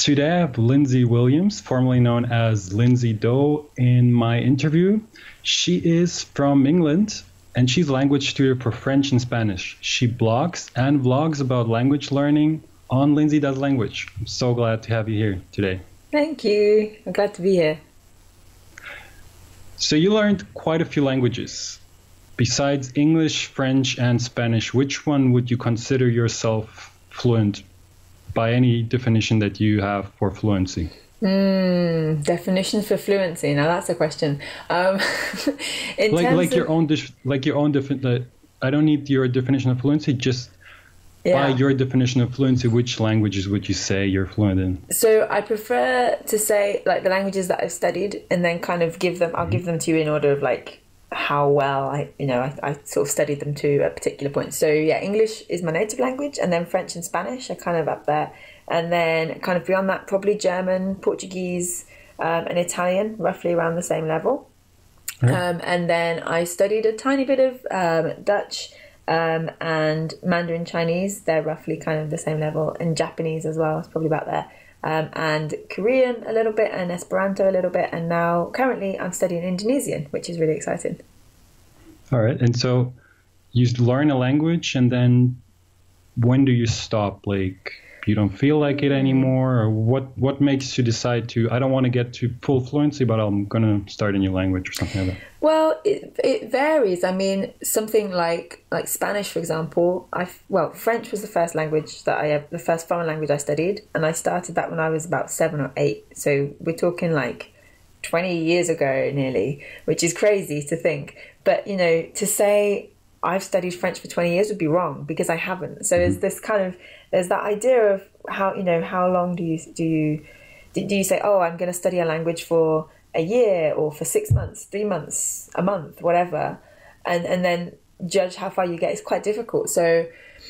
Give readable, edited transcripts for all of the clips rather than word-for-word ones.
Today I have Lindsay Williams, formerly known as Lindsay Doe, in my interview. She is from England and she's a language tutor for French and Spanish. She blogs and vlogs about language learning on Lindsay Does Language. I'm so glad to have you here today. Thank you. I'm glad to be here. So you learned quite a few languages. Besides English, French, and Spanish, which one would you consider yourself fluent by any definition that you have for fluency? Definitions for fluency. Now that's a question. Like your own I don't need your definition of fluency. Just by your definition of fluency, which languages would you say you're fluent in? So I prefer to say like the languages that I've studied, and then kind of give them. I'll give them to you in order of like how well I sort of studied them to a particular point. So yeah, English is my native language, and then French and Spanish are kind of up there, and then kind of beyond that probably German, Portuguese, and Italian, roughly around the same level. Right. And then I studied a tiny bit of Dutch and Mandarin Chinese. They're roughly kind of the same level, and Japanese as well. It's probably about there. And Korean a little bit, and Esperanto a little bit, and now currently I'm studying Indonesian, which is really exciting. All right, and so you learn a language, and then when do you stop? Like, you don't feel like it anymore, or what makes you decide to, I don't want to get to full fluency, but I'm going to start a new language or something like that? Well, it varies. I mean, something like Spanish, for example. French was the first language the first foreign language I studied, and I started that when I was about 7 or 8. So we're talking like 20 years ago, nearly, which is crazy to think. But to say I've studied French for 20 years would be wrong, because I haven't. So there's that idea of how long do you say, oh, I'm going to study a language for a year or for 6 months, 3 months, a month, whatever, and then judge how far you get. Is quite difficult. So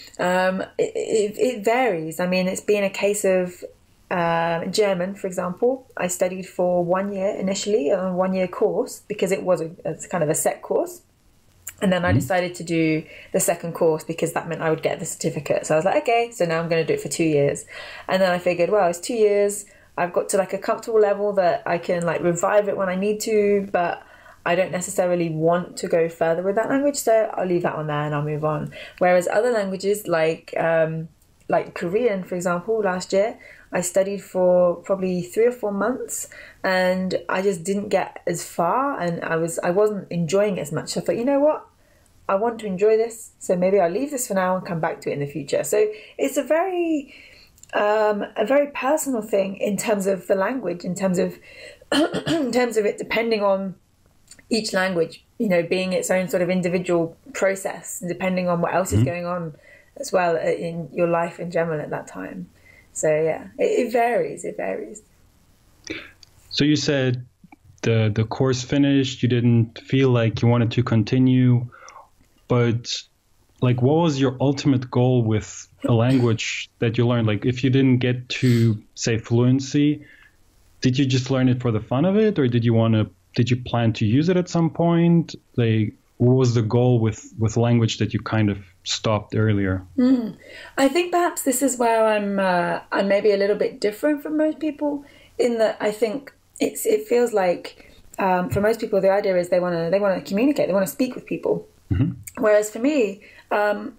it varies. I mean, it's been a case of German, for example. I studied for 1 year initially, a 1 year course, because it was it's kind of a set course. And then I decided to do the second course because that meant I would get the certificate. So I was like, okay, so now I'm going to do it for 2 years. And then I figured, well, it's 2 years. I've got to like a comfortable level that I can like revive it when I need to, but I don't necessarily want to go further with that language. So I'll leave that one there and I'll move on. Whereas other languages like Korean, for example, last year, I studied for probably 3 or 4 months, and I just didn't get as far, and I wasn't enjoying it as much. So I thought, you know what? I want to enjoy this, so maybe I'll leave this for now and come back to it in the future. So it's a very personal thing in terms of the language, in terms of it depending on each language, being its own sort of individual process, and depending on what else is going on as well in your life in general at that time. So yeah, it varies. It varies. So you said the course finished, you didn't feel like you wanted to continue. But like, what was your ultimate goal with a language that you learned? Like, if you didn't get to, say, fluency, did you just learn it for the fun of it, or did you plan to use it at some point? Like, what was the goal with language that you kind of stopped earlier? I think perhaps this is where I'm maybe a little bit different from most people, in that I think it feels like for most people the idea is they want to communicate, they want to speak with people. Whereas for me, I'm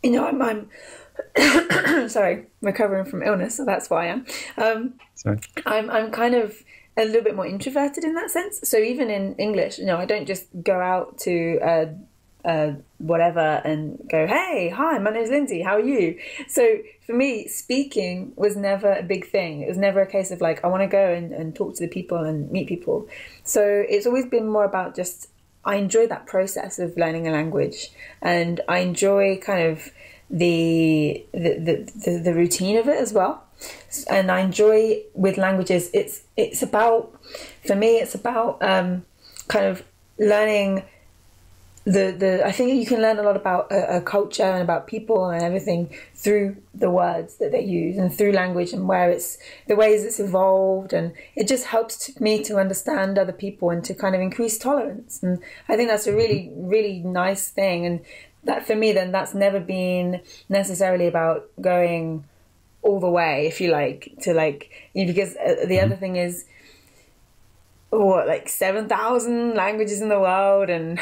sorry, recovering from illness, so that's why I am. Sorry. I'm kind of a little bit more introverted in that sense. So even in English, I don't just go out to whatever and go, hey, hi, my name's Lindsay, how are you? So for me, speaking was never a big thing. It was never a case of like, I want to go and talk to the people and meet people. So it's always been more about just, I enjoy that process of learning a language, and I enjoy kind of the routine of it as well. And I enjoy with languages, it's about, for me, it's about kind of learning I think you can learn a lot about a culture and about people and everything through the words that they use and through language and where it's the ways it's evolved, and it just helps me to understand other people and to kind of increase tolerance. And I think that's a really, really nice thing. And that for me, then, that's never been necessarily about going all the way, if you like, to like, because the other thing is, what, like 7,000 languages in the world, and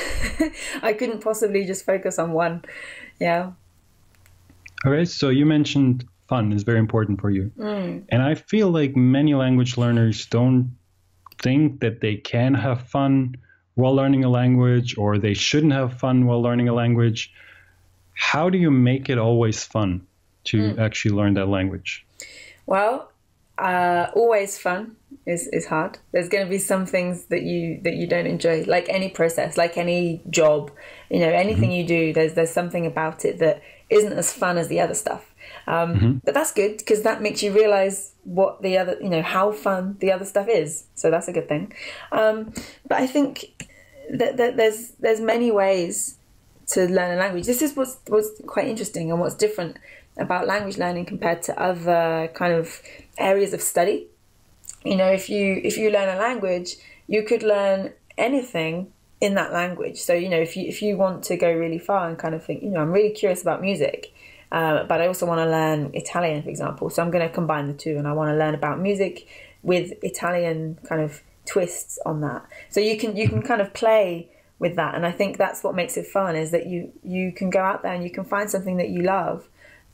I couldn't possibly just focus on one. Yeah. All right. So you mentioned fun is very important for you. And I feel like many language learners don't think that they can have fun while learning a language, or they shouldn't have fun while learning a language. How do you make it always fun to actually learn that language? Well, always fun is hard. There's going to be some things that you don't enjoy, like any process, like any job, anything you do. There's something about it that isn't as fun as the other stuff. But that's good, because that makes you realize what the other, how fun the other stuff is. So that's a good thing. But I think that there's many ways to learn a language. This is what's quite interesting, and what's different about language learning compared to other kind of areas of study. If you learn a language, you could learn anything in that language. So if you want to go really far and kind of think, I'm really curious about music, but I also want to learn Italian, for example. So I'm going to combine the two, and I want to learn about music with Italian kind of twists on that. So you can kind of play with that, and I think that's what makes it fun, is that you can go out there and you can find something that you love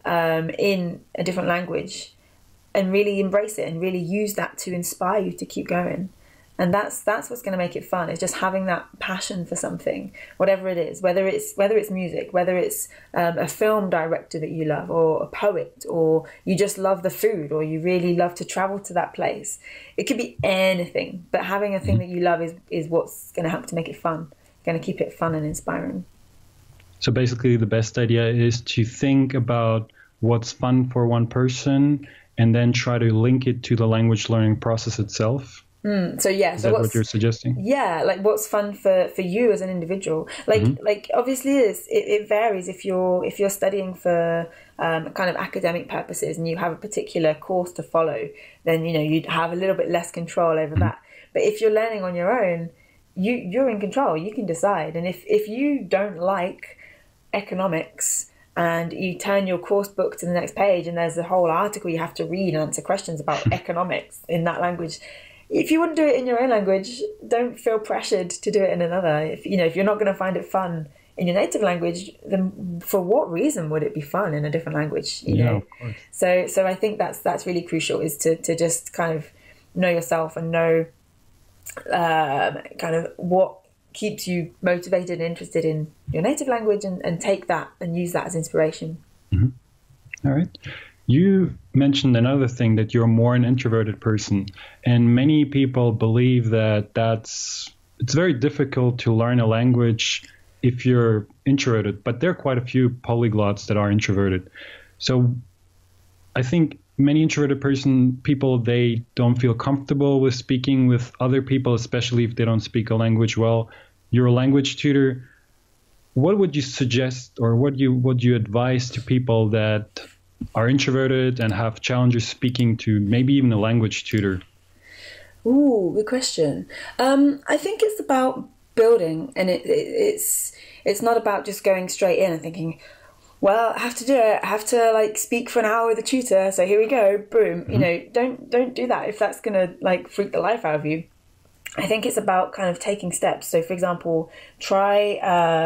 in a different language, and really embrace it and really use that to inspire you to keep going. And that's what's going to make it fun, is just having that passion for something, whatever it is, whether it's music, whether it's a film director that you love, or a poet, or you just love the food, or you really love to travel to that place. It could be anything, but having a thing that you love is what's going to help to make it fun, going to keep it fun and inspiring. So basically the best idea is to think about what's fun for one person, and then try to link it to the language learning process itself. So yeah, is that what you're suggesting? Yeah, like what's fun for you as an individual. Like obviously it varies if you're studying for kind of academic purposes, and you have a particular course to follow, then you'd have a little bit less control over that. But if you're learning on your own, you're in control. You can decide. And if you don't like economics, and you turn your course book to the next page, and there's a whole article you have to read and answer questions about economics in that language, if you wouldn't do it in your own language, don't feel pressured to do it in another. If you're not going to find it fun in your native language, then for what reason would it be fun in a different language? Of course. So I think that's really crucial, is to just kind of know yourself and know kind of what keeps you motivated and interested in your native language, and take that and use that as inspiration. All right. You mentioned another thing, that you're more an introverted person, and many people believe that it's very difficult to learn a language if you're introverted, but there are quite a few polyglots that are introverted. So I think many introverted people, they don't feel comfortable with speaking with other people, especially if they don't speak a language well. You're a language tutor. What would you suggest, or what would you advise to people that are introverted and have challenges speaking to maybe even a language tutor? Ooh, good question. I think it's about building, and it's not about just going straight in and thinking, well, I have to do it. I have to like speak for an hour with a tutor. So here we go, boom. Don't do that if that's gonna like freak the life out of you. I think it's about kind of taking steps. So, for example, try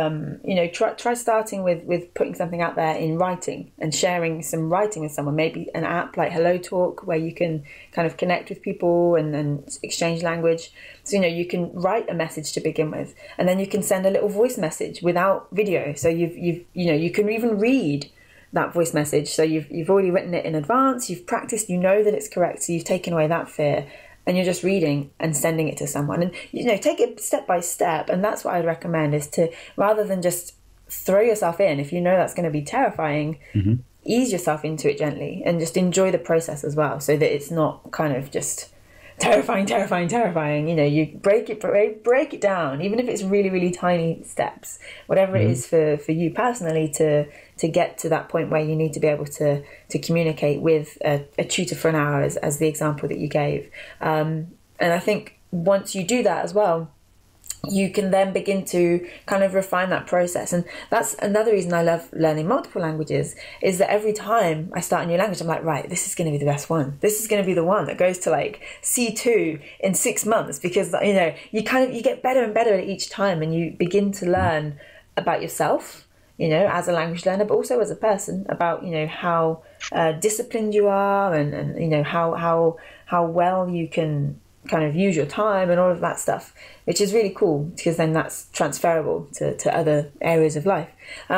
starting with putting something out there in writing and sharing some writing with someone. Maybe an app like HelloTalk, where you can kind of connect with people and exchange language. So, you can write a message to begin with, and then you can send a little voice message without video. So you can even read that voice message. So you've already written it in advance. You've practiced. You know that it's correct. So you've taken away that fear. And you're just reading and sending it to someone, and take it step by step. And that's what I'd recommend, is to, rather than just throw yourself in, if you know that's going to be terrifying, ease yourself into it gently and just enjoy the process as well, so that it's not kind of just terrifying. You break it down, even if it's really, really tiny steps, whatever it is for you personally, to get to that point where you need to be able to communicate with a tutor for an hour, as the example that you gave. And I think once you do that as well, you can then begin to kind of refine that process. And that's another reason I love learning multiple languages, is that every time I start a new language, I'm like, right, this is going to be the best one. This is going to be the one that goes to like C2 in 6 months, because, you know, you get better and better at each time, and you begin to learn about yourself, you know, as a language learner, but also as a person, about, you know, how disciplined you are, and you know, how well you can kind of use your time and all of that stuff, which is really cool, because then that's transferable to other areas of life.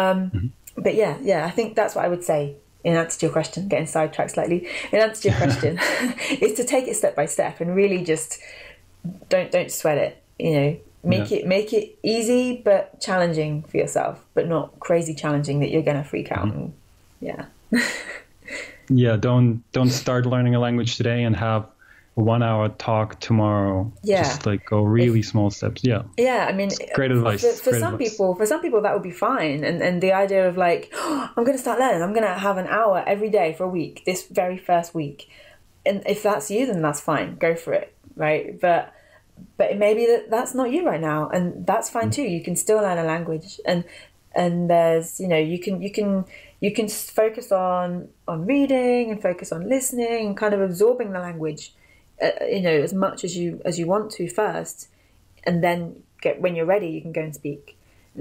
But yeah, I think that's what I would say in answer to your question, getting sidetracked slightly. In answer to your question, is to take it step by step, and really just don't sweat it, you know. Make it easy but challenging for yourself, but not crazy challenging that you're going to freak out. And, yeah. Yeah, don't start learning a language today and have a 1 hour talk tomorrow. Yeah. Just like go really small steps. Yeah. Yeah, I mean, great advice. For some people that would be fine. And the idea of like, oh, I'm going to start learning. I'm going to have an hour every day for a week, this very first week. And if that's you, then that's fine. Go for it, right? But it may be that's not you right now, and that's fine too. You can still learn a language, and there's, you know, you can focus on reading and focus on listening and kind of absorbing the language, you know, as much as you want to first, and then when you're ready, you can go and speak.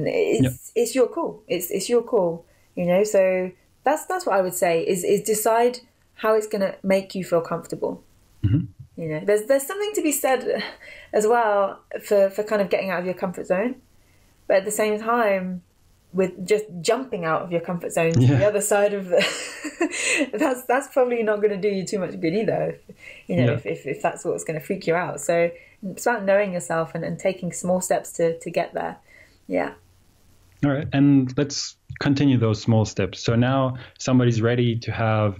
It's your call. It's your call, you know. So that's what I would say is decide how it's going to make you feel comfortable. Mm-hmm. You know, there's something to be said as well for kind of getting out of your comfort zone, but at the same time, with just jumping out of your comfort zone to the other side of the that's probably not going to do you too much good either, you know, if that's what's going to freak you out. So it's about knowing yourself and taking small steps to get there. Yeah. All right, and let's continue those small steps. So now somebody's ready to have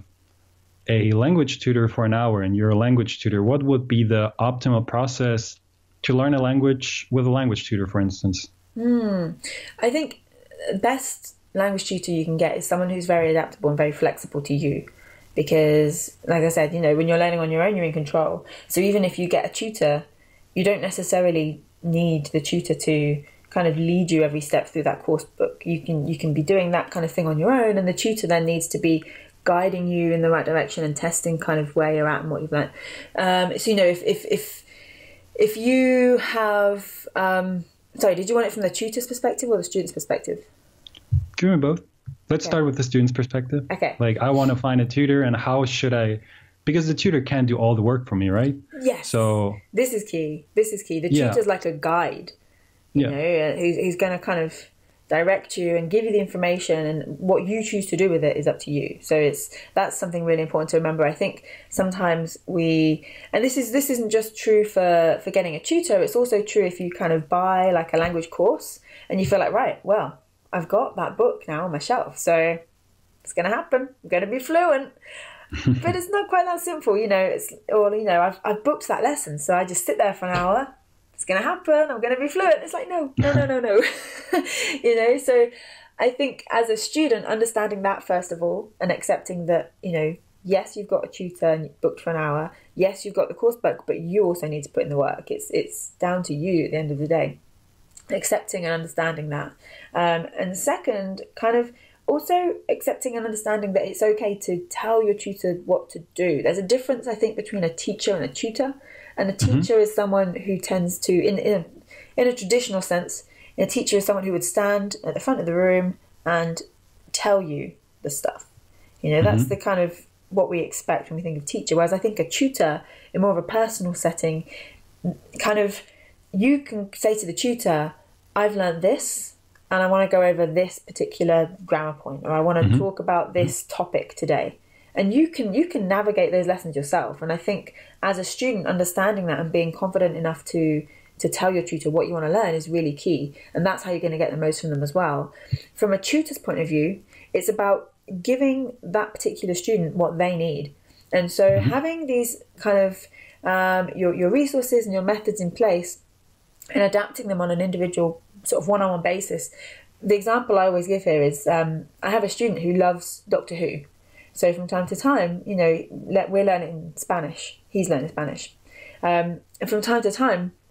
a language tutor for an hour, and you're a language tutor. What would be the optimal process to learn a language with a language tutor, for instance? I think the best language tutor you can get is someone who's very adaptable and very flexible to you. Because, like I said, you know, when you're learning on your own, you're in control. So even if you get a tutor, you don't necessarily need the tutor to kind of lead you every step through that course book. You can be doing that kind of thing on your own, and the tutor then needs to be guiding you in the right direction and testing kind of where you're at and what you've learned. So, you know, if you have, sorry, did you want it from the tutor's perspective or the student's perspective? Give me both. Let's start with the student's perspective. Okay. Like, I want to find a tutor, and how should I, because the tutor can't do all the work for me, right? Yes. So this is key. The tutor's like a guide, you know, who's going to kind of direct you and give you the information, and what you choose to do with it is up to you. So that's something really important to remember. I think sometimes and this isn't just true for getting a tutor, it's also true if you kind of buy like a language course and you feel like, right, well, I've got that book now on my shelf, so it's going to happen. I'm going to be fluent. But it's not quite that simple, you know. I've booked that lesson, so I just sit there for an hour. It's going to happen. I'm going to be fluent. It's like, no. You know, so I think as a student, understanding that first of all, and accepting that, you know, yes, you've got a tutor and you've booked for an hour. Yes, you've got the course book, but you also need to put in the work. It's down to you at the end of the day. Accepting and understanding that. And second, kind of also accepting and understanding that it's okay to tell your tutor what to do. There's a difference, I think, between a teacher and a tutor. And a teacher is someone who tends to, in a traditional sense, a teacher is someone who would stand at the front of the room and tell you the stuff. You know, that's the kind of what we expect when we think of teacher. Whereas I think a tutor, in more of a personal setting, kind of, you can say to the tutor, I've learned this, and I want to go over this particular grammar point, or I want to talk about this topic today. And you can navigate those lessons yourself. And I think as a student, understanding that and being confident enough to tell your tutor what you want to learn is really key. And that's how you're going to get the most from them as well. From a tutor's point of view, it's about giving that particular student what they need. And so having these kind of your resources and your methods in place and adapting them on an individual sort of one-on-one basis. The example I always give here is I have a student who loves Doctor Who. So from time to time, you know, we're learning Spanish. He's learning Spanish. And from time to time,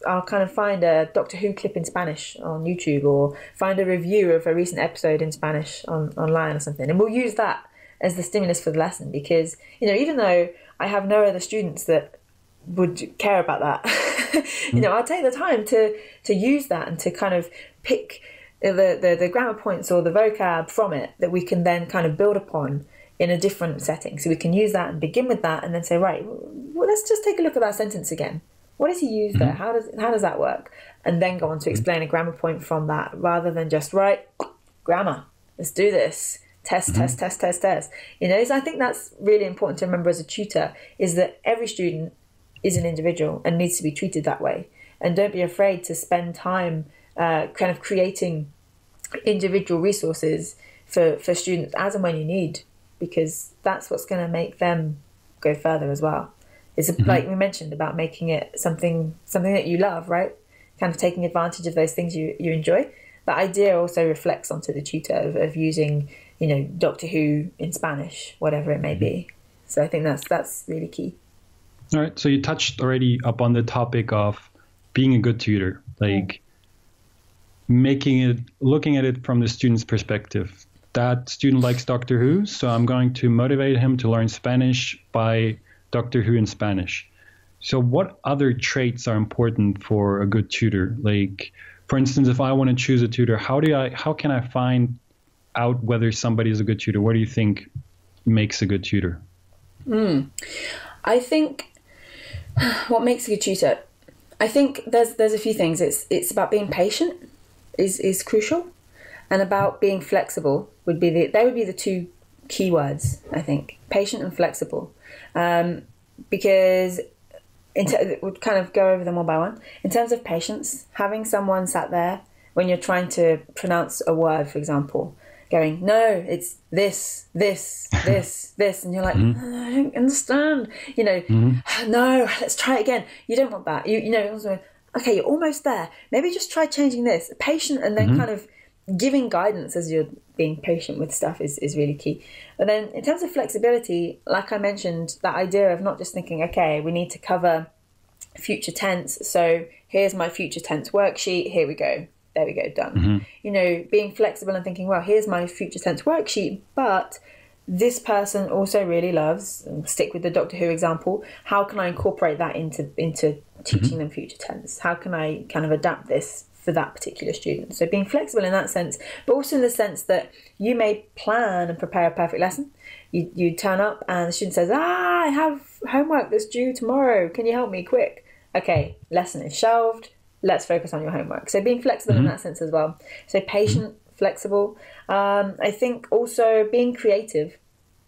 I'll kind of find a Doctor Who clip in Spanish on YouTube, or find a review of a recent episode in Spanish online or something, and we'll use that as the stimulus for the lesson. Because, you know, even though I have no other students that would care about that, you know, I'll take the time to use that and to kind of pick the grammar points or the vocab from it that we can then kind of build upon in a different setting. So we can use that and begin with that, and then say, right, well, let's just take a look at that sentence again. What does he use there? How does that work? And then go on to explain a grammar point from that, rather than just, right, grammar, let's do this. Test. You know, so I think that's really important to remember as a tutor, is that every student is an individual and needs to be treated that way. And don't be afraid to spend time kind of creating individual resources for students as and when you need, because that's what's going to make them go further as well. It's like we mentioned about making it something that you love, right? Kind of taking advantage of those things you enjoy. That idea also reflects onto the tutor of using, you know, Doctor Who in Spanish, whatever it may be. So I think that's really key. All right. So you touched already upon the topic of being a good tutor, like looking at it from the student's perspective. That student likes Doctor Who, so I'm going to motivate him to learn Spanish by Doctor Who in Spanish. So what other traits are important for a good tutor? Like, for instance, if I want to choose a tutor, how can I find out whether somebody is a good tutor? What do you think makes a good tutor? I think what makes a good tutor, I think there's a few things. It's about being patient is crucial, and about being flexible would be the two key words, I think. Patient and flexible. Because we'll kind of go over them one by one. In terms of patience, having someone sat there when you're trying to pronounce a word, for example, going, no, it's this, and you're like, I don't understand. You know, no, let's try it again. You don't want that. You know, also, okay, you're almost there. Maybe just try changing this. Patient, and then kind of giving guidance as you're being patient with stuff is really key. But then in terms of flexibility, like I mentioned, that idea of not just thinking, okay, we need to cover future tense, so here's my future tense worksheet, here we go, there we go, done. You know, being flexible and thinking, well, here's my future tense worksheet, but this person also really loves, stick with the Doctor Who example, how can I incorporate that into teaching them future tense? How can I kind of adapt this for that particular student? So being flexible in that sense, but also in the sense that you may plan and prepare a perfect lesson. You turn up and the student says, I have homework that's due tomorrow. Can you help me quick? Okay, lesson is shelved. Let's focus on your homework. So being flexible in that sense as well. So patient, flexible. I think also being creative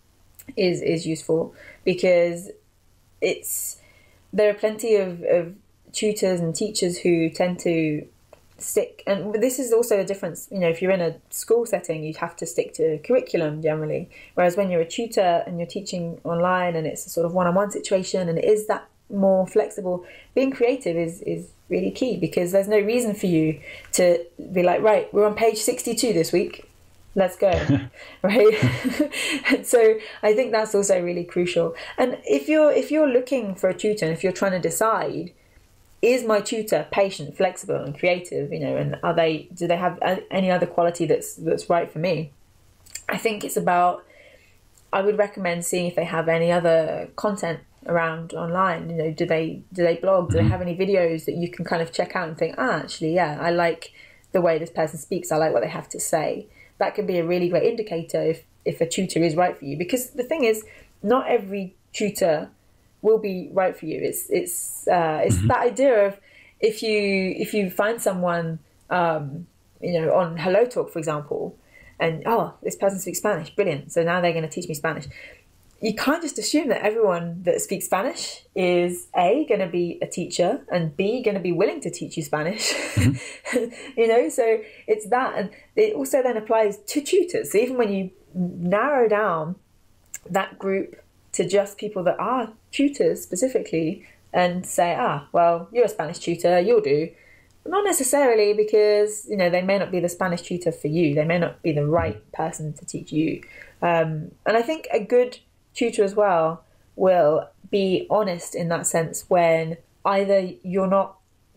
is useful, because there are plenty of tutors and teachers who tend to stick, and this is also the difference, you know, if you're in a school setting, you have to stick to curriculum generally, whereas when you're a tutor and you're teaching online and it's a sort of one-on-one situation and it is that more flexible, being creative is really key, because there's no reason for you to be like, right, we're on page 62 this week, let's go. Right? And so I think that's also really crucial. And if you're looking for a tutor, and if you're trying to decide, is my tutor patient, flexible and creative, you know, and do they have any other quality that's right for me? I think it's about, I would recommend seeing if they have any other content around online. You know, do they blog? Do they have any videos that you can kind of check out and think, actually, yeah, I like the way this person speaks. I like what they have to say. That can be a really great indicator if a tutor is right for you. Because the thing is, not every tutor will be right for you. It's that idea of if you find someone, you know, on Hello Talk, for example, and this person speaks Spanish, brilliant, so now they're going to teach me Spanish. You can't just assume that everyone that speaks Spanish is A, going to be a teacher, and B, going to be willing to teach you Spanish. You know, so it's that, and it also then applies to tutors. So even when you narrow down that group to just people that are tutors specifically, and say, well, you're a Spanish tutor, you'll do. Not necessarily, because, you know, they may not be the Spanish tutor for you. They may not be the right person to teach you. And I think a good tutor as well will be honest in that sense when either you're not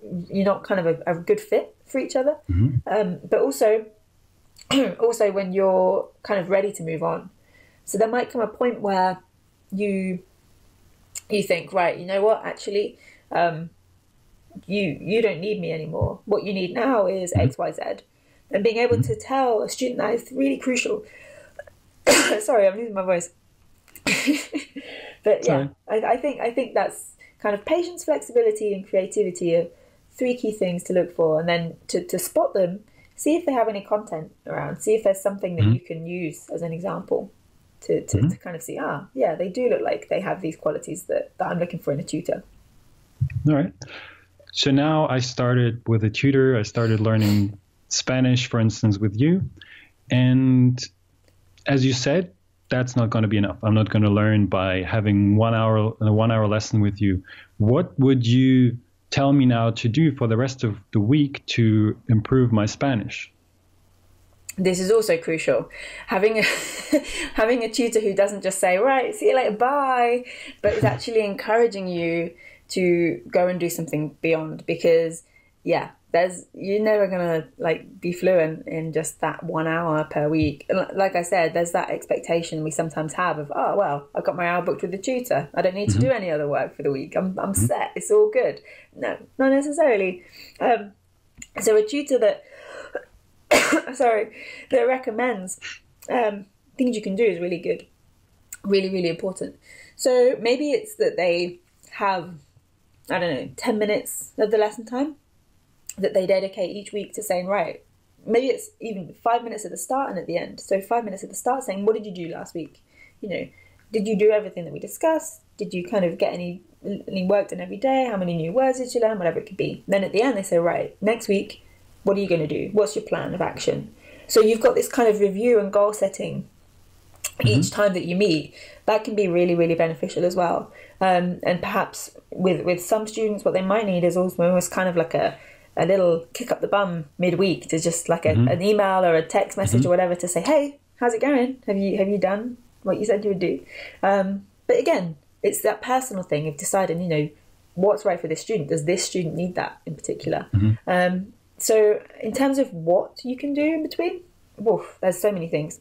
you're not kind of a good fit for each other. But also when you're kind of ready to move on. So there might come a point where you think, right, you know what, actually, you don't need me anymore. What you need now is X, Y, Z. And being able to tell a student that is really crucial. Sorry, I'm losing my voice. But yeah, I think that's kind of patience, flexibility, and creativity are 3 key things to look for. And then to spot them, see if they have any content around, see if there's something that you can use as an example to kind of see, yeah, they do look like they have these qualities that I'm looking for in a tutor. All right. So now I started with a tutor. I started learning Spanish, for instance, with you. And as you said, that's not going to be enough. I'm not going to learn by having a 1 hour lesson with you. What would you tell me now to do for the rest of the week to improve my Spanish? This is also crucial. Having a tutor who doesn't just say, right, see you later, bye, but is actually encouraging you to go and do something beyond, because you're never gonna be fluent in just that 1 hour per week. And like I said, there's that expectation we sometimes have of, oh well, I've got my hour booked with the tutor, I don't need to do any other work for the week, I'm set, it's all good. No, not necessarily. So a tutor that that recommends things you can do is really good, really, really important. So maybe it's that they have, I don't know, 10 minutes of the lesson time that they dedicate each week to saying, right, maybe it's even 5 minutes at the start and at the end. So 5 minutes at the start saying, what did you do last week? Did you do everything that we discussed? Did you kind of get any work done every day? How many new words did you learn? Whatever it could be. Then at the end they say, right, next week, what are you going to do? What's your plan of action? So you've got this kind of review and goal setting each time that you meet. That can be really, really beneficial as well. And perhaps with some students, what they might need is almost kind of like a little kick up the bum midweek, to just like an email or a text message or whatever to say, hey, how's it going? Have you done what you said you would do? But again, it's that personal thing of deciding, what's right for this student. Does this student need that in particular? So in terms of what you can do in between, there's so many things.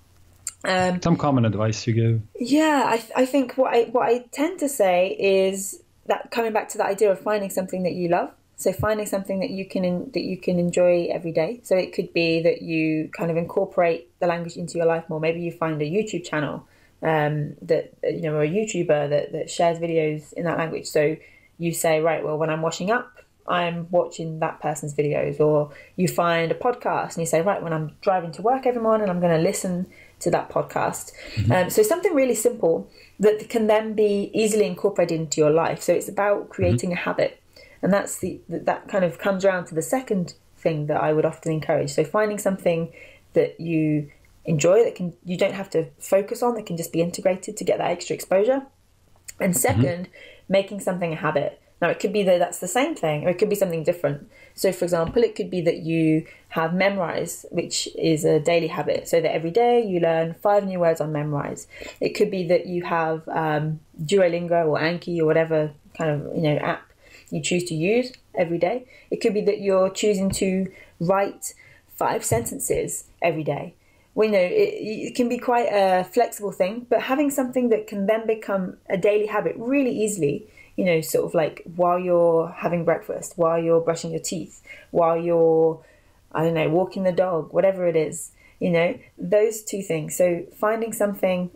Some common advice you give. Yeah, I think what I tend to say is that, coming back to the idea of finding something that you love. So finding something that you can enjoy every day. So it could be that you kind of incorporate the language into your life more. Maybe you find a YouTube channel that or a YouTuber that shares videos in that language. So you say, right, well, when I'm washing up, I'm watching that person's videos. Or you find a podcast and you say, right, when I'm driving to work every morning, I'm going to listen to that podcast. So something really simple that can then be easily incorporated into your life. So it's about creating a habit. And that kind of comes around to the second thing that I would often encourage. So finding something that you enjoy, that you don't have to focus on, that can just be integrated to get that extra exposure. And second, making something a habit. Now, it could be that that's the same thing, or it could be something different. So, for example, it could be that you have Memrise, which is a daily habit, so that every day you learn 5 new words on Memrise. It could be that you have Duolingo or Anki or whatever kind of app you choose to use every day. It could be that you're choosing to write 5 sentences every day. Well, it can be quite a flexible thing, but having something that can then become a daily habit really easily, sort of like while you're having breakfast, while you're brushing your teeth, while you're, walking the dog, whatever it is, those 2 things. So finding something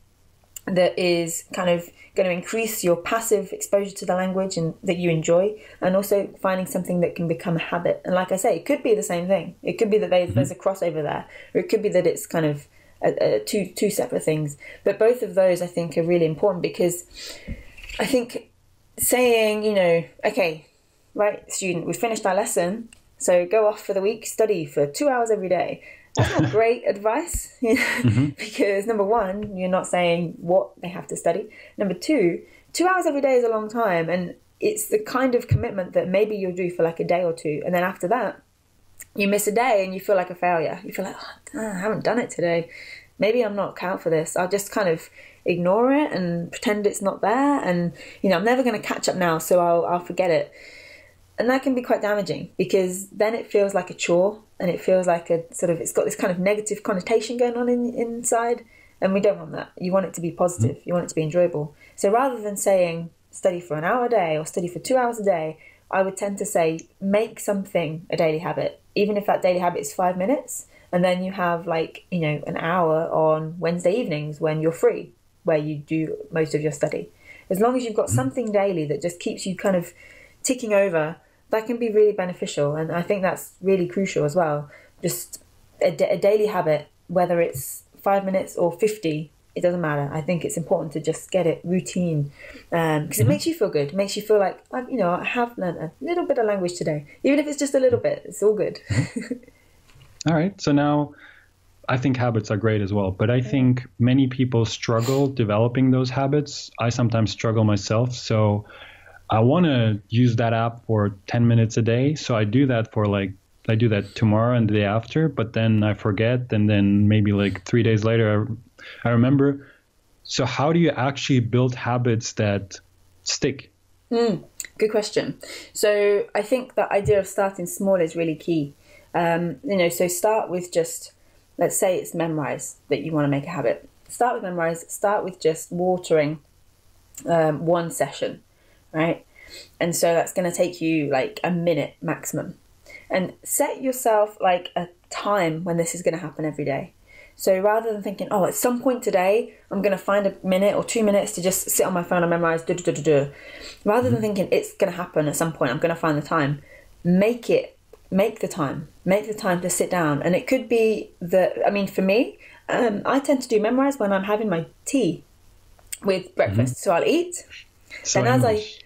that is kind of going to increase your passive exposure to the language and that you enjoy, and also finding something that can become a habit. And like I say, it could be the same thing. It could be that there's a crossover there, or it could be that it's kind of two separate things. But both of those, I think, are really important, because I think saying, okay, right, student, we've finished our lesson, so go off for the week, study for 2 hours every day. That's not great advice, because number one, you're not saying what they have to study. Number two, 2 hours every day is a long time, and it's the kind of commitment that maybe you'll do for like a day or two, and then after that, you miss a day and you feel like a failure. You feel like, I haven't done it today. Maybe I'm not cut for this. I'll just kind of ignore it and pretend it's not there, and I'm never going to catch up now, so I'll forget it. And that can be quite damaging, because then it feels like a chore, and it feels like a sort of, it's got this kind of negative connotation going on inside, and we don't want that. You want it to be positive. You want it to be enjoyable. So rather than saying study for an hour a day or study for 2 hours a day, I would tend to say make something a daily habit, even if that daily habit is 5 minutes, and then you have like, you know, an hour on Wednesday evenings when you're free, where you do most of your study. As long as you've got something daily that just keeps you kind of ticking over, that can be really beneficial. And I think that's really crucial as well. Just a daily habit, whether it's 5 minutes or 50, it doesn't matter. I think it's important to just get it routine, because it makes you feel good. It makes you feel like, you know, I have learned a little bit of language today. Even if it's just a little bit, it's all good. All right. So now I think habits are great as well, but I think many people struggle developing those habits. I sometimes struggle myself. So I want to use that app for 10 minutes a day. So I do that I do that tomorrow and the day after, but then I forget. And then maybe like 3 days later, I remember. So how do you actually build habits that stick? Good question. So I think the idea of starting small is really key. You know, so start with just, let's say it's memorize that you want to make a habit. Start with memorize. Start with just watering one session. Right? And so that's going to take you like a minute maximum. And set yourself like a time when this is going to happen every day. So rather than thinking, oh, at some point today, I'm going to find a minute or 2 minutes to just sit on my phone and memorize, rather than thinking it's going to happen at some point, I'm going to find the time, make the time to sit down. And it could be for me, I tend to do memorize when I'm having my tea with breakfast. So I'll eat. So and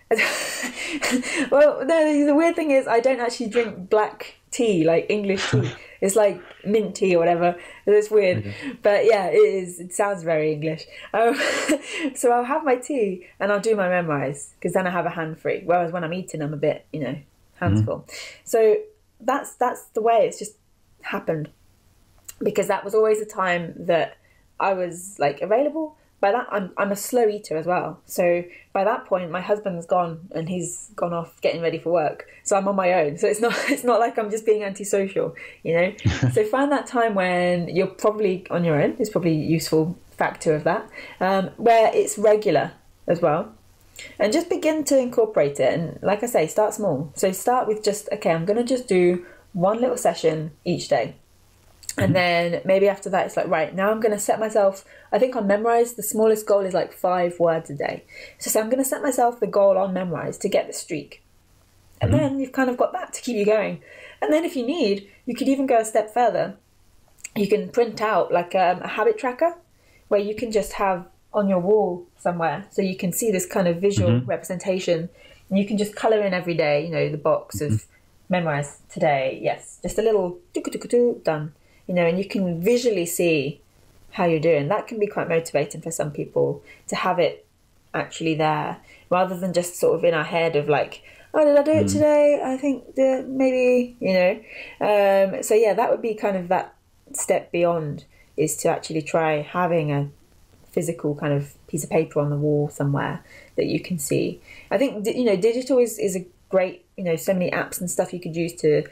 well, no, the weird thing is I don't actually drink black tea, like English tea. It's like mint tea or whatever. It's weird. Okay. But yeah, it is. It sounds very English. So I'll have my tea and I'll do my memorize, because then I have a hand free. Whereas when I'm eating, I'm a bit, you know, hands full. So that's the way it's just happened, because that was always the time that I was like available. By that, I'm a slow eater as well. So by that point, my husband's gone and he's gone off getting ready for work. So I'm on my own. So it's not like I'm just being antisocial, you know. So find that time when you're probably on your own. It's probably a useful factor of that, where it's regular as well. And just begin to incorporate it. And like I say, start small. So start with just, okay, I'm going to just do one little session each day. And then maybe after that, it's like, right, now I'm going to set myself, I think on memorize, the smallest goal is like 5 words a day. So I'm going to set myself the goal on memorize to get the streak. And then you've kind of got that to keep you going. And then if you need, you could even go a step further. You can print out like a habit tracker where you can just have on your wall somewhere. So you can see this kind of visual representation. And you can just colour in every day, you know, the box of memorize today. Yes, just a little done. You know, and you can visually see how you're doing. That can be quite motivating for some people to have it actually there, rather than just sort of in our head of like, oh, did I do it today? I think maybe, you know. So yeah, that would be kind of that step beyond, is to actually try having a physical kind of piece of paper on the wall somewhere that you can see. I think, you know, digital is a great, you know, so many apps and stuff you could use to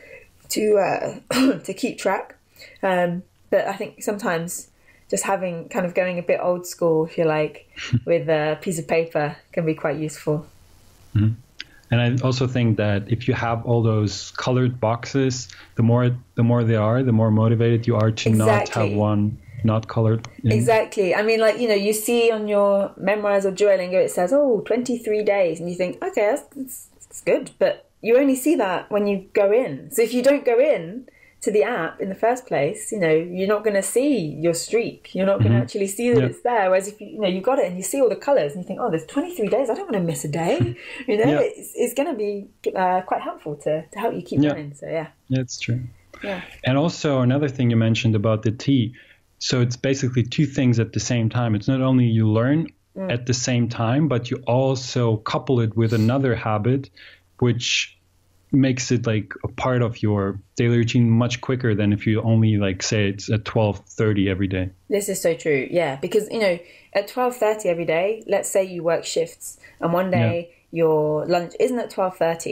keep track. But I think sometimes just having kind of going a bit old school, if you like, with a piece of paper can be quite useful. And I also think that if you have all those colored boxes, the more they are, the more motivated you are to not have one not colored in. Exactly. I mean, like, you know, you see on your Memrise or Duolingo, it says, 23 days. And you think, okay, that's good. But you only see that when you go in. So if you don't go in to the app in the first place, you know, you're not going to see your streak. You're not going to actually see that it's there. Whereas if you got it and you see all the colours and you think, there's 23 days, I don't want to miss a day. You know, it's going to be quite helpful to help you keep going. So yeah, it's true. Yeah. And also another thing you mentioned about the tea. So it's basically two things at the same time. It's not only you learn at the same time, but you also couple it with another habit, which makes it like a part of your daily routine much quicker than if you only like say it's at 12:30 every day. This is so true. Yeah, because at 12:30 every day, let's say you work shifts and one day your lunch isn't at 12:30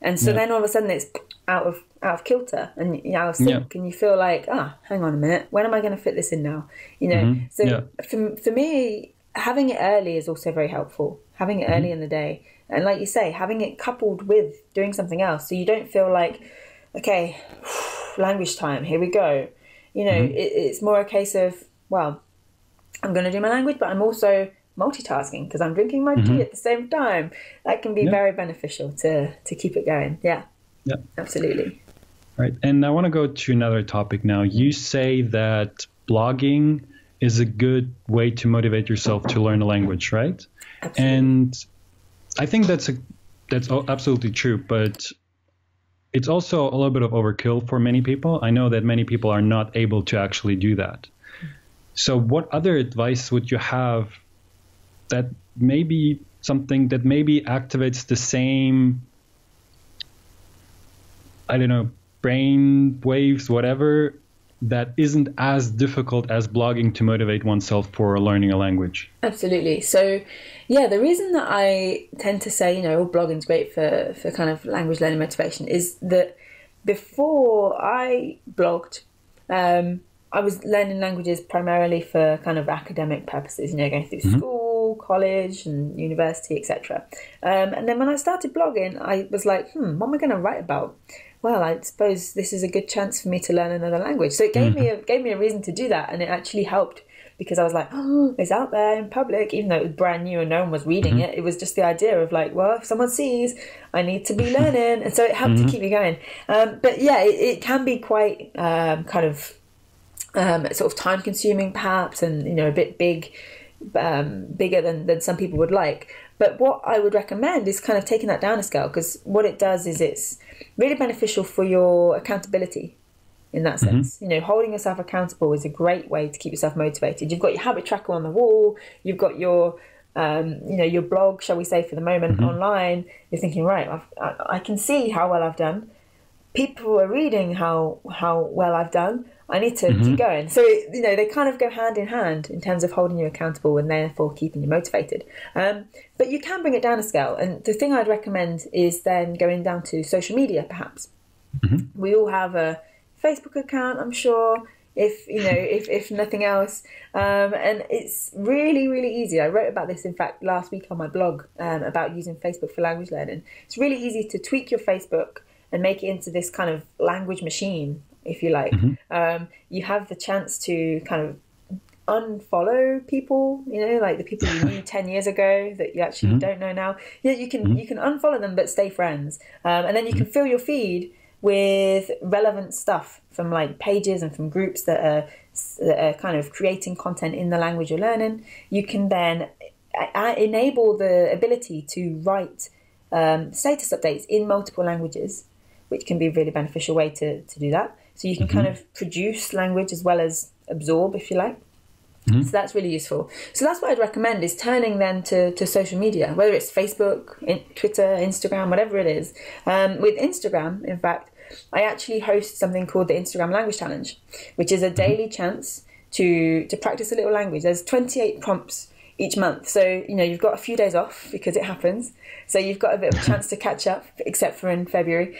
And so then all of a sudden it's out of kilter and out of sync, and you feel like, hang on a minute, when am I going to fit this in now? You know, so for me, having it early is also very helpful. Having it early in the day, and like you say, having it coupled with doing something else, so you don't feel like, okay, language time, here we go. You know, it's more a case of, well, I'm going to do my language, but I'm also multitasking because I'm drinking my tea at the same time. That can be very beneficial to keep it going. Yeah, absolutely. Right. And I want to go to another topic now. You say that blogging is a good way to motivate yourself to learn a language, right? Absolutely. And I think that's absolutely true, but it's also a little bit of overkill for many people. I know that many people are not able to actually do that. So what other advice would you have that maybe something that maybe activates the same, I don't know, brain waves, whatever, that isn't as difficult as blogging to motivate oneself for learning a language? Absolutely. So, yeah, the reason that I tend to say, you know, blogging's great for kind of language learning motivation is that before I blogged, I was learning languages primarily for kind of academic purposes, you know, going through school, college and university, etc. And then when I started blogging, I was like, what am I going to write about? Well, I suppose this is a good chance for me to learn another language. So it gave me a reason to do that, and it actually helped because I was like, oh, it's out there in public, even though it was brand new and no one was reading it. It was just the idea of like, well, if someone sees, I need to be learning, and so it helped to keep me going. But yeah, it can be quite kind of sort of time-consuming, perhaps, and you know, a bit bigger than some people would like. But what I would recommend is kind of taking that down a scale, because what it does is it's really beneficial for your accountability in that sense. You know, holding yourself accountable is a great way to keep yourself motivated. You've got your habit tracker on the wall, you've got your you know, your blog, shall we say, for the moment online. You're thinking, right, I can see how well I've done. People are reading how well I've done. I need to keep going. So, you know, they kind of go hand in hand in terms of holding you accountable and therefore keeping you motivated. But you can bring it down a scale. And the thing I'd recommend is then going down to social media, perhaps. We all have a Facebook account, I'm sure, if nothing else. And it's really, really easy. I wrote about this, in fact, last week on my blog about using Facebook for language learning. It's really easy to tweak your Facebook and make it into this kind of language machine, if you like. You have the chance to kind of unfollow people, you know, like the people you knew 10 years ago that you actually don't know now. Yeah, you can unfollow them but stay friends. And then you can fill your feed with relevant stuff from like pages and from groups that are kind of creating content in the language you're learning. You can then enable the ability to write status updates in multiple languages, which can be a really beneficial way to do that. So you can kind of produce language as well as absorb, if you like. So that's really useful. So that's what I'd recommend, is turning then to social media, whether it's Facebook, Twitter, Instagram, whatever it is. With Instagram, in fact, I actually host something called the Instagram Language Challenge, which is a daily chance to practice a little language. There's 28 prompts each month. So, you know, you've got a few days off because it happens. So you've got a bit of a chance to catch up, except for in February.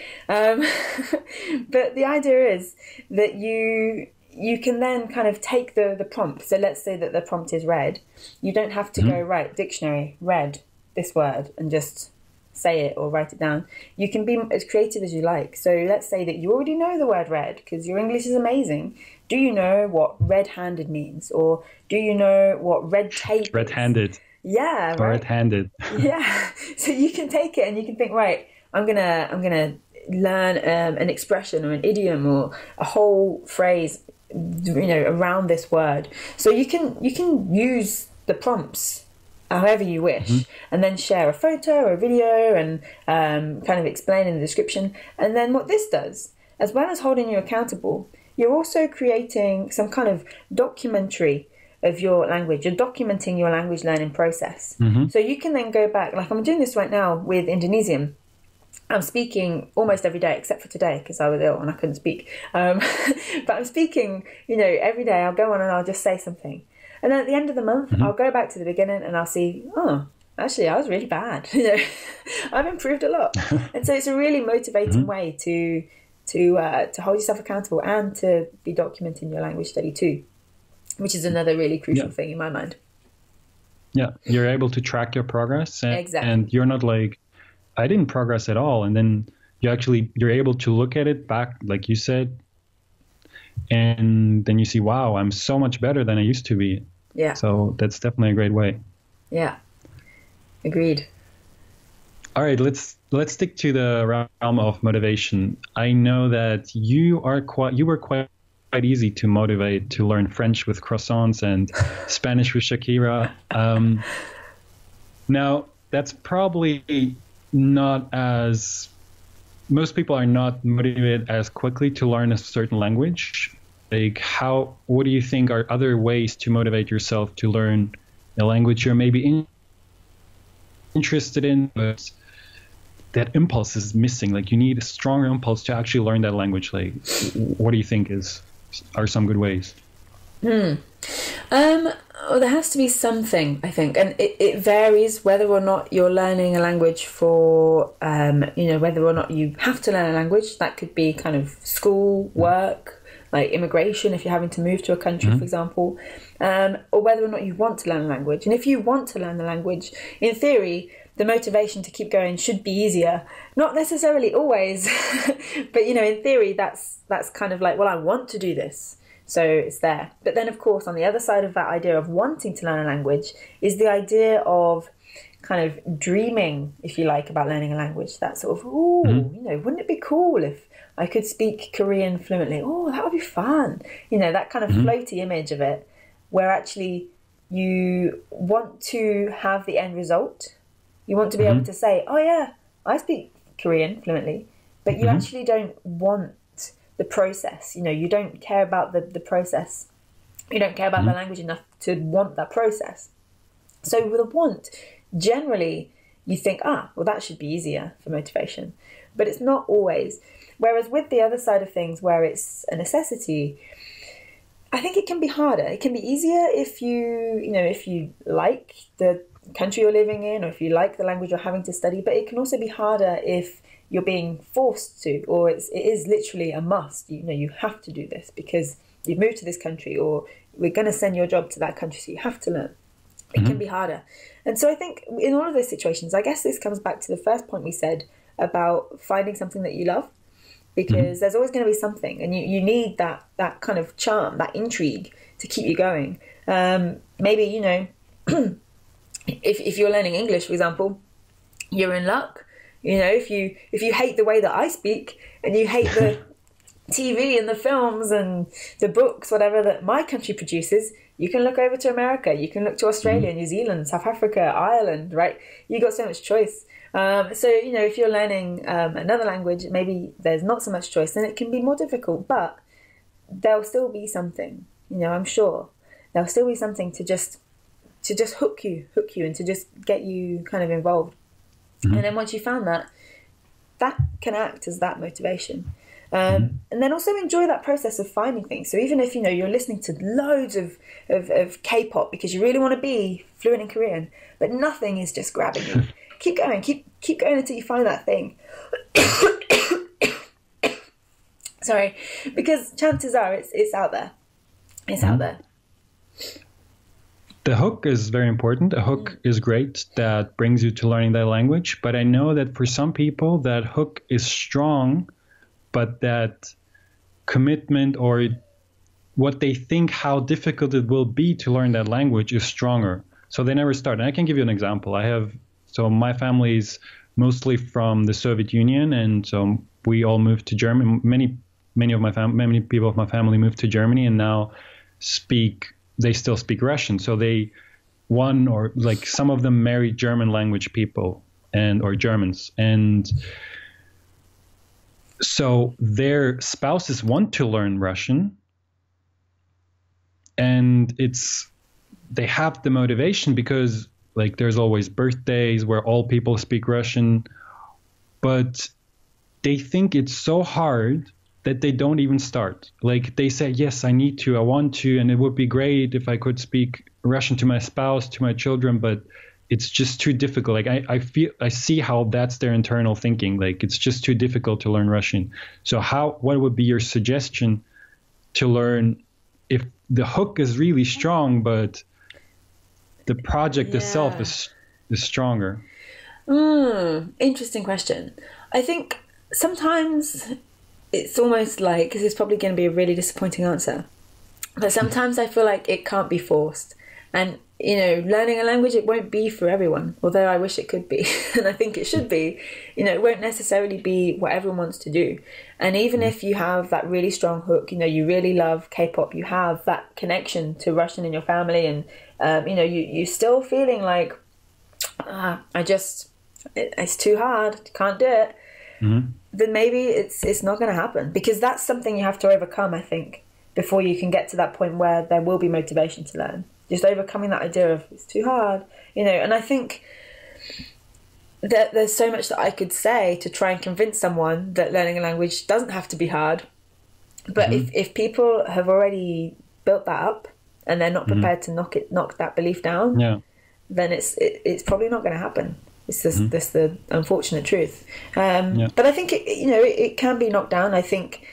But the idea is that you can then kind of take the prompt. So let's say that the prompt is red. You don't have to go, right, dictionary, red, this word, and just say it or write it down. You can be as creative as you like. So let's say that you already know the word red because your English is amazing. Do you know what red-handed means? Or do you know what red tape is? Red-handed. Yeah, right. Red-handed. Yeah. So you can take it and you can think, right, I'm gonna learn an expression or an idiom or a whole phrase, you know, around this word. So you can use the prompts however you wish, and then share a photo or a video and kind of explain in the description. And then what this does, as well as holding you accountable, you're also creating some kind of documentary of your language. You're documenting your language learning process. So you can then go back, like I'm doing this right now with Indonesian. I'm speaking almost every day, except for today because I was ill and I couldn't speak. But I'm speaking, you know, every day. I'll go on and I'll just say something. And then at the end of the month, I'll go back to the beginning and I'll see, oh, actually, I was really bad. I've improved a lot, and so it's a really motivating way to hold yourself accountable and to be documenting your language study too, which is another really crucial thing in my mind. Yeah, you're able to track your progress, Exactly. and you're not like, I didn't progress at all, and then you're able to look at it back, like you said, and then you see, wow, I'm so much better than I used to be. Yeah. So that's definitely a great way. Yeah. Agreed. All right, let's stick to the realm of motivation. I know that you were quite easy to motivate to learn French with croissants and Spanish with Shakira. Now, that's probably not as most people are not motivated as quickly to learn a certain language. Like, what do you think are other ways to motivate yourself to learn a language you're maybe interested in, but that impulse is missing? Like, you need a stronger impulse to actually learn that language. Like, what do you think are some good ways? Well, there has to be something, I think, and it varies whether or not you're learning a language for, whether or not you have to learn a language. That could be kind of school, work, like immigration, if you're having to move to a country, for example, or whether or not you want to learn a language. And if you want to learn the language, in theory, the motivation to keep going should be easier. Not necessarily always, but, in theory, that's kind of like, well, I want to do this. So it's there. But then, of course, on the other side of that idea of wanting to learn a language is the idea of kind of dreaming, if you like, about learning a language. That sort of, wouldn't it be cool if I could speak Korean fluently? Oh, that would be fun. That kind of floaty image of it, where actually you want to have the end result. You want to be able to say, oh yeah, I speak Korean fluently, but you actually don't want the process. You don't care about the process. You don't care about the language enough to want that process. So with a want, generally you think, well, that should be easier for motivation, but it's not always. Whereas with the other side of things, where it's a necessity, I think it can be harder. It can be easier if you like the country you're living in, or if you like the language you're having to study, but it can also be harder if you're being forced to, or it is literally a must. You have to do this because you've moved to this country, or we're going to send your job to that country, so you have to learn. It can be harder. And so I think in all of those situations, I guess this comes back to the first point we said about finding something that you love, because there's always going to be something, and you need that kind of charm, that intrigue to keep you going. Maybe, if you're learning English, for example, you're in luck. If you hate the way that I speak, and you hate the TV and the films and the books, whatever that my country produces, you can look over to America. You can look to Australia, New Zealand, South Africa, Ireland, right? You got so much choice. So, if you're learning another language, maybe there's not so much choice, and it can be more difficult, but there'll still be something, I'm sure. There'll still be something to just hook you and to just get you kind of involved. And then once you found that can act as that motivation. And then also enjoy that process of finding things. So even if, you're listening to loads of K-pop because you really want to be fluent in Korean, but nothing is just grabbing you. Keep going, keep going until you find that thing. Sorry, because chances are it's out there. It's out there. The hook is very important. A hook is great. That brings you to learning that language. But I know that for some people, that hook is strong, but that commitment or what they think how difficult it will be to learn that language is stronger. So they never start. And I can give you an example. So my family is mostly from the Soviet Union, and so we all moved to Germany. Many people of my family moved to Germany and now they still speak Russian. So some of them marry German language people or Germans. And so their spouses want to learn Russian, and they have the motivation because there's always birthdays where all people speak Russian, but they think it's so hard that they don't even start. They say, yes, I need to, I want to, and it would be great if I could speak Russian to my spouse, to my children, but it's just too difficult. Like I see how that's their internal thinking. Like it's just too difficult to learn Russian. So what would be your suggestion to learn if the hook is really strong, but the project itself is stronger? Interesting question. I think sometimes it's almost like, because it's probably going to be a really disappointing answer, but sometimes I feel like it can't be forced. And, you know, learning a language, it won't be for everyone, although I wish it could be. And I think it should be. You know, it won't necessarily be what everyone wants to do. And even if you have that really strong hook, you know, you really love K-pop, you have that connection to Russian in your family, and, you know, you're still feeling like, it's too hard, can't do it, then maybe it's not going to happen. Because that's something you have to overcome, I think, before you can get to that point where there will be motivation to learn. Just overcoming that idea of it's too hard, you know. And I think that there's so much that I could say to try and convince someone that learning a language doesn't have to be hard. But if people have already built that up and they're not prepared to knock that belief down, then it's probably not going to happen. It's just that's the unfortunate truth. But I think it can be knocked down. I think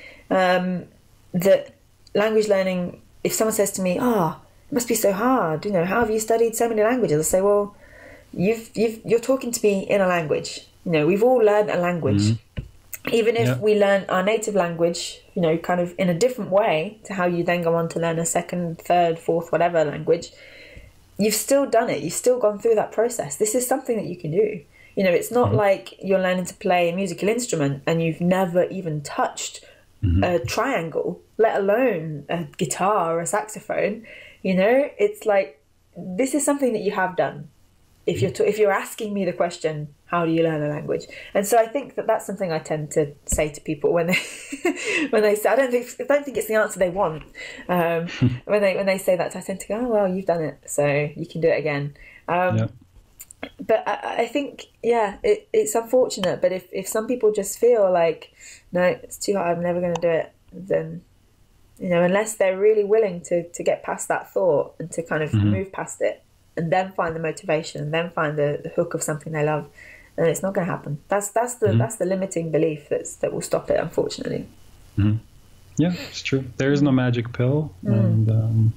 that language learning, if someone says to me, it must be so hard, you know, how have you studied so many languages? I say, well, you're talking to me in a language. You know, we've all learned a language. Even if we learn our native language, you know, kind of in a different way to how you then go on to learn a second, third, fourth, whatever language, you've still done it. You've still gone through that process. This is something that you can do. You know, it's not like you're learning to play a musical instrument and you've never even touched a triangle, let alone a guitar or a saxophone. You know, it's like, this is something that you have done. If you're asking me the question, how do you learn a language? And so I think that that's something I tend to say to people when they say, I don't think it's the answer they want. When they say that, I tend to go, oh well, you've done it, so you can do it again. But I think it's unfortunate. But if some people just feel like, no, it's too hard, I'm never going to do it, then, you know, unless they're really willing to get past that thought and to kind of move past it and then find the motivation and then find the hook of something they love, then it's not going to happen. That's the limiting belief that will stop it, unfortunately. Yeah, it's true. There is no magic pill. And,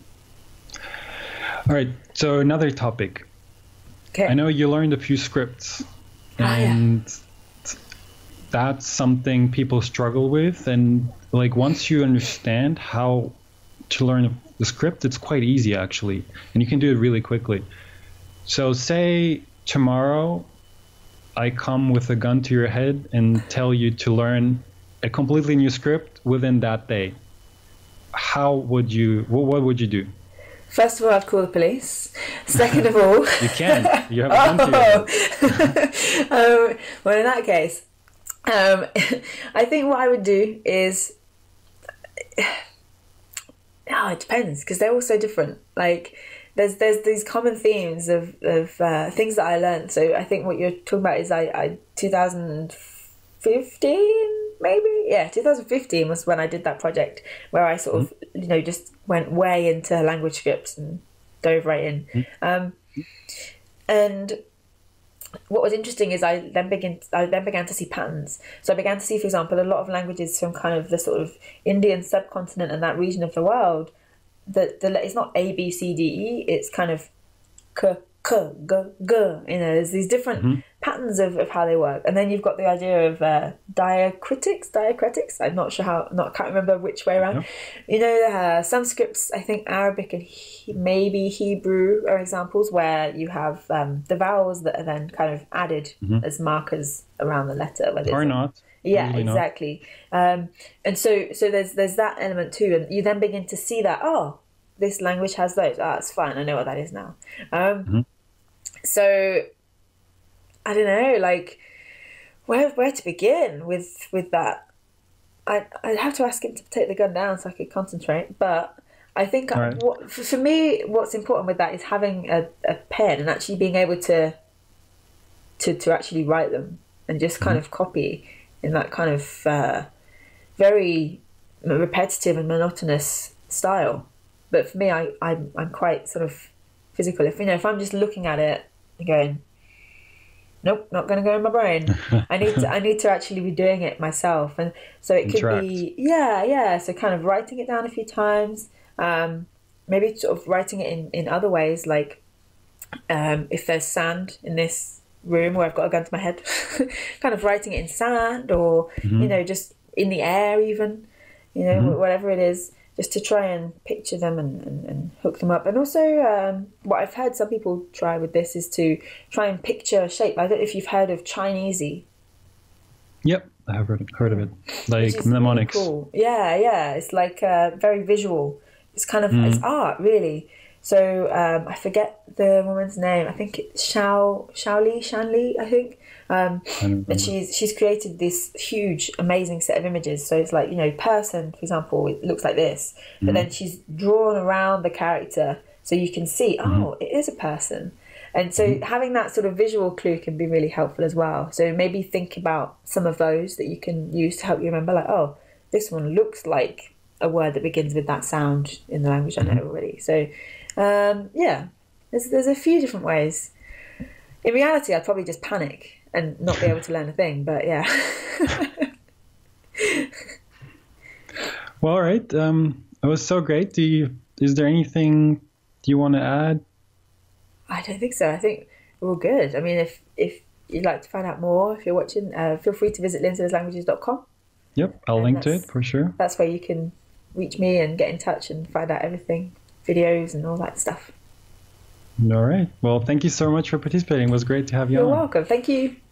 all right, so another topic. Okay. I know you learned a few scripts, and that's something people struggle with. And like, once you understand how to learn the script, it's quite easy actually, and you can do it really quickly. So say tomorrow I come with a gun to your head and tell you to learn a completely new script within that day. What would you do? First of all, I'd call the police. Second of all... You can. You have a gun to your head. Well, in that case, I think what I would do is... it depends, because they're all so different. Like, there's these common themes of things that I learned. So I think what you're talking about is I 2015, maybe? Yeah, 2015 was when I did that project where I sort of, you know, just went way into language scripts and dove right in. And what was interesting is I then began to see patterns. So I began to see, for example, a lot of languages from kind of the sort of Indian subcontinent and that region of the world, that it's not A, B, C, D, E, it's kind of K, K, G, G. You know, there's these different patterns of how they work. And then you've got the idea of diacritics. I'm not sure can't remember which way around. You know, some scripts, I think Arabic and maybe Hebrew are examples where you have the vowels that are then kind of added as markers around the letter. Or not. Yeah, really exactly. And so there's that element too. And you then begin to see that, this language has those. It's fine. I know what that is now. So I don't know, like where to begin with that. I'd have to ask him to take the gun down so I could concentrate. But I think for me, what's important with that is having a pen and actually being able to actually write them and just kind of copy in that kind of very repetitive and monotonous style. But for me, I'm quite sort of physical. If I'm just looking at it, and going, nope, not going to go in my brain. I need to actually be doing it myself. And so it could be, yeah. So kind of writing it down a few times, maybe sort of writing it in other ways, like if there's sand in this room where I've got a gun to my head, kind of writing it in sand, or you know, just in the air even, you know, whatever it is, just to try and picture them and hook them up. And also what I've heard some people try with this is to try and picture a shape. I don't know if you've heard of Chinesey. Yep, I have heard of it. Like mnemonics. Really cool. Yeah. It's like very visual. It's kind of it's art, really. So I forget the woman's name. I think it's Shanli, I think. And she's created this huge, amazing set of images. So it's like, you know, person, for example, it looks like this. But then she's drawn around the character so you can see, oh, it is a person. And so having that sort of visual clue can be really helpful as well. So maybe think about some of those that you can use to help you remember, like, oh, this one looks like a word that begins with that sound in the language I know already. So, yeah, there's a few different ways. In reality, I'd probably just panic and not be able to learn a thing, but yeah. Well, all right. It was so great. Is there anything you want to add? I don't think so. I think we're all good. I mean, if you'd like to find out more, if you're watching, feel free to visit lindsaylanguages.com. Yep, I'll link to it for sure. That's where you can reach me and get in touch and find out everything, videos and all that stuff. All right. Well, thank you so much for participating. It was great to have you on. You're welcome. Thank you.